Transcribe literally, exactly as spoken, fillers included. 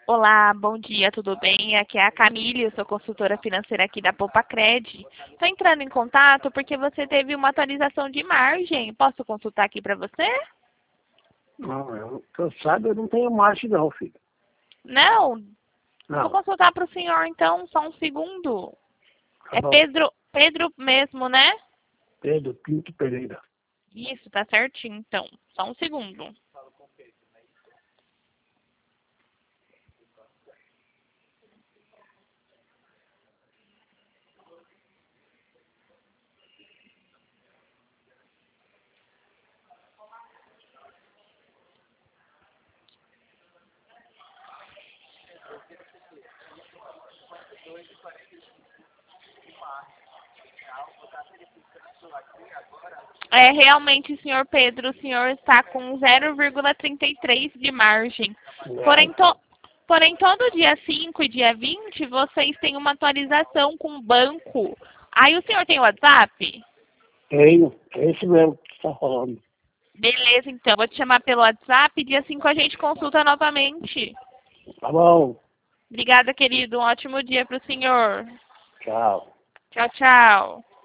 Olá, bom dia, tudo bem? Aqui é a Camille, eu sou consultora financeira aqui da Poupacred. Estou entrando em contato porque você teve uma atualização de margem. Posso consultar aqui para você? Não, eu, que eu saiba, eu não tenho margem não, filho. Não? Vou Não, consultar para o senhor então, só um segundo. tá É bom. Pedro, Pedro mesmo, né? Pedro Pinto Pereira. Isso, tá certinho então. Só um segundo. É, realmente, senhor Pedro, o senhor está com zero vírgula trinta e três de margem. Porém, Não, to- porém, todo dia cinco e dia vinte, vocês têm uma atualização com o banco. Aí o senhor tem WhatsApp? tenho. É esse mesmo que você está falando. Beleza, então. Vou te chamar pelo WhatsApp. Dia cinco a gente consulta novamente. Tá bom. Obrigada, querido. Um ótimo dia para o senhor. Tchau. Tchau, tchau.